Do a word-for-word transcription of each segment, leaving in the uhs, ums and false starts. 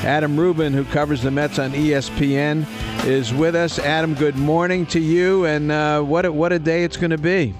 Adam Rubin, who covers the Mets on E S P N, is with us. Adam, good morning to you, and uh, what, a, what a day it's going to be.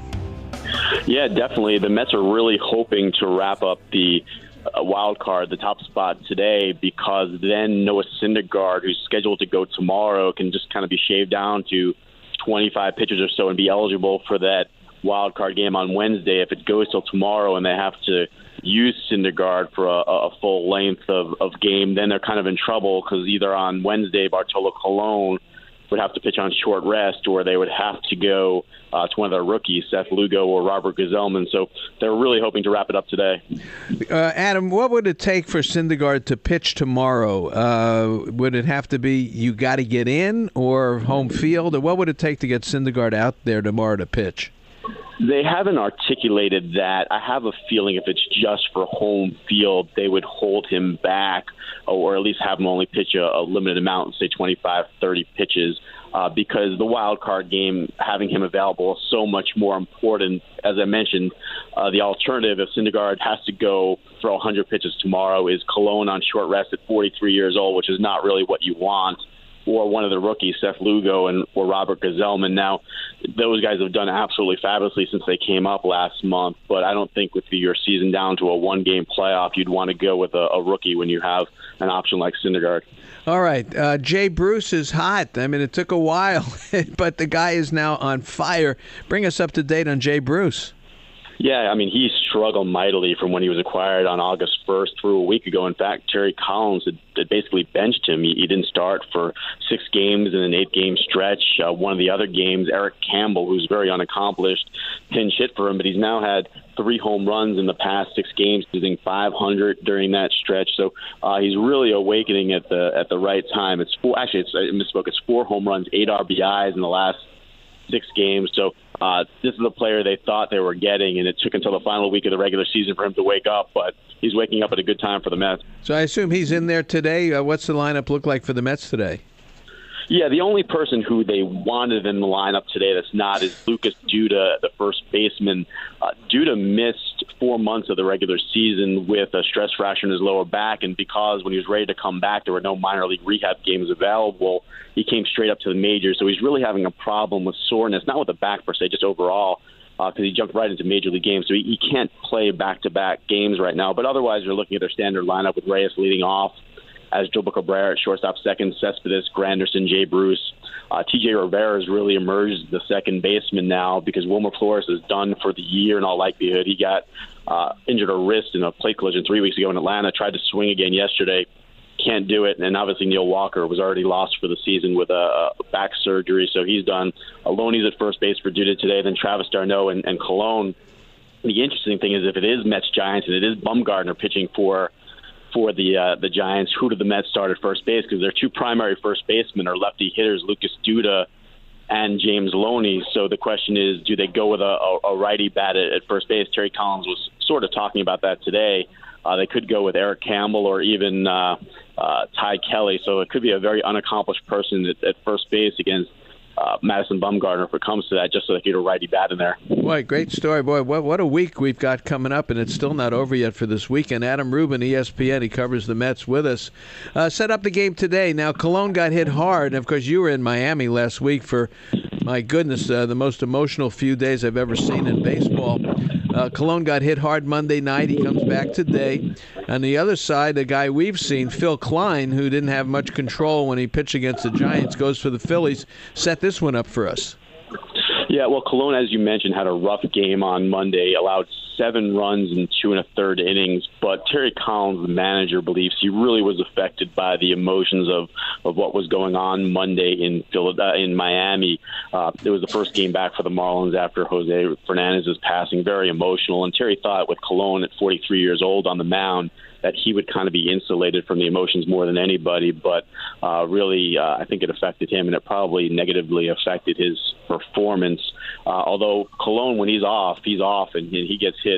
Yeah, definitely. The Mets are really hoping to wrap up the uh, wild card, the top spot today, because then Noah Syndergaard, who's scheduled to go tomorrow, can just kind of be shaved down to twenty-five pitches or so and be eligible for that wild card game on Wednesday. If it goes till tomorrow and they have to use Syndergaard for a, a full length of, of game, then they're kind of in trouble, because either on Wednesday, Bartolo Colon would have to pitch on short rest, or they would have to go uh, to one of their rookies, Seth Lugo or Robert Gazelman. So they're really hoping to wrap it up today. Uh, Adam, what would it take for Syndergaard to pitch tomorrow? Uh, would it have to be you got to get in or home field? Or what would it take to get Syndergaard out there tomorrow to pitch? They haven't articulated that. I have a feeling if it's just for home field, they would hold him back, or at least have him only pitch a, a limited amount, say twenty-five, thirty pitches, uh, because the wild card game, having him available is so much more important. As I mentioned, uh, the alternative, if Syndergaard has to go for one hundred pitches tomorrow, is Colon on short rest at forty-three years old, which is not really what you want, or one of the rookies, Seth Lugo and or Robert Gazelman. Now, those guys have done absolutely fabulously since they came up last month, but I don't think with your season down to a one-game playoff, you'd want to go with a, a rookie when you have an option like Syndergaard. All right. Uh, Jay Bruce is hot. I mean, it took a while, but the guy is now on fire. Bring us up to date on Jay Bruce. Yeah, I mean, he struggled mightily from when he was acquired on August first through a week ago. In fact, Terry Collins had, had basically benched him. He, he didn't start for six games in an eight-game stretch. Uh, one of the other games, Eric Campbell, who's very unaccomplished, pinch hit for him, but he's now had three home runs in the past six games, hitting five hundred during that stretch. So uh, he's really awakening at the at the right time. It's four, actually, it's, I misspoke. It's four home runs, eight R B Is in the last six games. So uh, this is the player they thought they were getting, and it took until the final week of the regular season for him to wake up. But he's waking up at a good time for the Mets. So I assume he's in there today. Uh, what's the lineup look like for the Mets today? Yeah, the only person who they wanted in the lineup today that's not is Lucas Duda, the first baseman. Uh, Duda missed four months of the regular season with a stress fracture in his lower back, and because when he was ready to come back, there were no minor league rehab games available, he came straight up to the majors. So he's really having a problem with soreness, not with the back per se, just overall, because uh, he jumped right into major league games. So he, he can't play back-to-back games right now. But otherwise, you're looking at their standard lineup with Reyes leading off, as Gilbert Cabrera at shortstop, second, Cespedes, Granderson, Jay Bruce. Uh, T J Rivera has really emerged as the second baseman now, because Wilmer Flores is done for the year in all likelihood. He got uh, injured a wrist in a plate collision three weeks ago in Atlanta, tried to swing again yesterday, can't do it. And obviously Neil Walker was already lost for the season with a, a back surgery, so he's done. Aloni's at first base for Duda today, then Travis d'Arnaud and, and Colon. The interesting thing is if it is Mets-Giants and it is Bumgarner pitching for for the uh, the Giants, who do the Mets start at first base? Because their two primary first basemen are lefty hitters, Lucas Duda and James Loney. So the question is, do they go with a, a, a righty bat at, at first base? Terry Collins was sort of talking about that today. Uh, they could go with Eric Campbell or even uh, uh, Ty Kelly. So it could be a very unaccomplished person at, at first base against Uh, Madison Bumgarner, if it comes to that, just so they get a righty bat in there. Boy, great story. Boy, what, what a week we've got coming up, and it's still not over yet for this weekend. Adam Rubin, E S P N, he covers the Mets with us. Uh, set up the game today. Now, Colon got hit hard, and, of course, you were in Miami last week for, my goodness, uh, the most emotional few days I've ever seen in baseball. Uh, Colon got hit hard Monday night. He comes back today. On the other side, the guy we've seen, Phil Klein, who didn't have much control when he pitched against the Giants, goes for the Phillies. Set this one up for us. Yeah, well, Colon, as you mentioned, had a rough game on Monday, allowed seven runs in two and a third innings. But Terry Collins, the manager, believes he really was affected by the emotions of, of what was going on Monday in Philadelphia, in Miami. Uh, it was the first game back for the Marlins after Jose Fernandez's passing, very emotional. And Terry thought with Colon at forty-three years old on the mound, that he would kind of be insulated from the emotions more than anybody, but uh, really uh, I think it affected him, and it probably negatively affected his performance. Uh, although Colon, when he's off, he's off, and he gets hit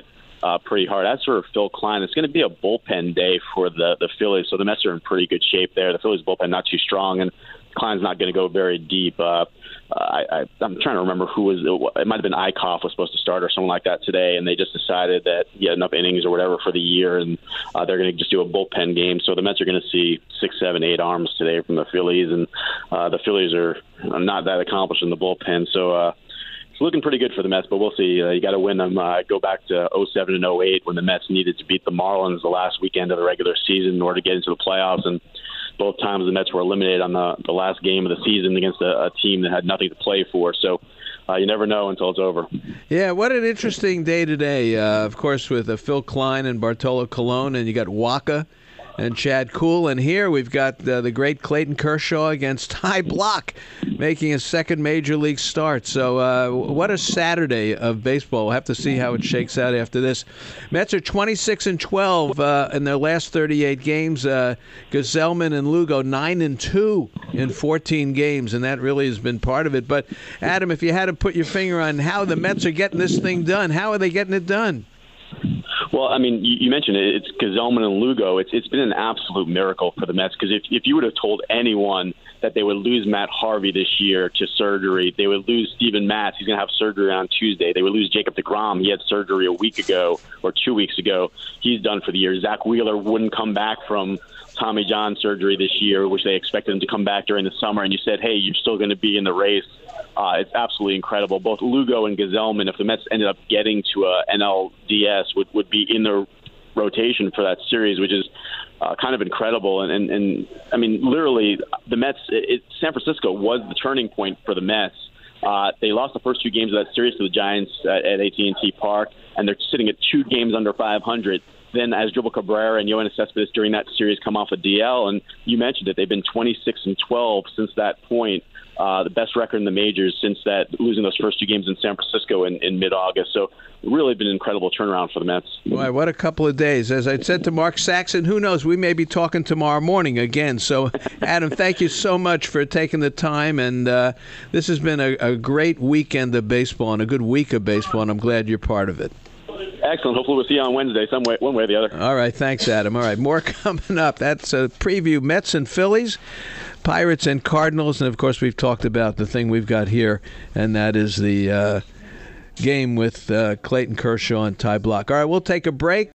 uh, pretty hard. As for Phil Klein, it's going to be a bullpen day for the, the Phillies, so the Mets are in pretty good shape there. The Phillies bullpen not too strong, and Klein's not going to go very deep. Uh, I, I, I'm trying to remember who was – it might have been Eichhoff was supposed to start or someone like that today, and they just decided that he had enough innings or whatever for the year, and uh, they're going to just do a bullpen game. So the Mets are going to see six, seven, eight arms today from the Phillies, and uh, the Phillies are not that accomplished in the bullpen. So uh, it's looking pretty good for the Mets, but we'll see. Uh, you got to win them. Uh, go back to oh seven and oh eight when the Mets needed to beat the Marlins the last weekend of the regular season in order to get into the playoffs, and both times the Mets were eliminated on the, the last game of the season against a, a team that had nothing to play for. So uh, you never know until it's over. Yeah, what an interesting day today. Uh, of course, with uh, Phil Klein and Bartolo Colon, and you got Waka and Chad Kuhl. And here we've got uh, the great Clayton Kershaw against Ty Blach, making his second major league start. So uh, what a Saturday of baseball. We'll have to see how it shakes out after this. Mets are twenty-six and twelve uh, in their last thirty-eight games. Uh, Gesellman and Lugo nine and two in fourteen games, and that really has been part of it. But, Adam, if you had to put your finger on how the Mets are getting this thing done, how are they getting it done? Well, I mean, you, you mentioned it. It's Gesellman and Lugo. It's it's been an absolute miracle for the Mets because if, if you would have told anyone that they would lose Matt Harvey this year to surgery, they would lose Steven Matz. He's going to have surgery on Tuesday. They would lose Jacob deGrom. He had surgery a week ago or two weeks ago. He's done for the year. Zach Wheeler wouldn't come back from Tommy John surgery this year, which they expected him to come back during the summer. And you said, hey, you're still going to be in the race. Uh, it's absolutely incredible. Both Lugo and Gesellman, if the Mets ended up getting to a N L D S, would, would be in the rotation for that series, which is uh, kind of incredible. And, and, and I mean, literally, the Mets, it, San Francisco was the turning point for the Mets. Uh, they lost the first two games of that series to the Giants at, at A T and T Park, and they're sitting at two games under five hundred. Then Asdrubal Cabrera and Yoenis Cespedes during that series come off a D L, and you mentioned it, they've been twenty-six and twelve since that point. Uh, the best record in the majors since that, losing those first two games in San Francisco in, in mid-August. So really been an incredible turnaround for the Mets. Boy, what a couple of days. As I said to Mark Saxon, who knows, we may be talking tomorrow morning again. So, Adam, thank you so much for taking the time. And uh, this has been a, a great weekend of baseball and a good week of baseball, and I'm glad you're part of it. Excellent. Hopefully we'll see you on Wednesday, some way, one way or the other. All right. Thanks, Adam. All right. More coming up. That's a preview. Mets and Phillies, Pirates and Cardinals. And, of course, we've talked about the thing we've got here, and that is the uh, game with uh, Clayton Kershaw and Ty Blach. All right. We'll take a break.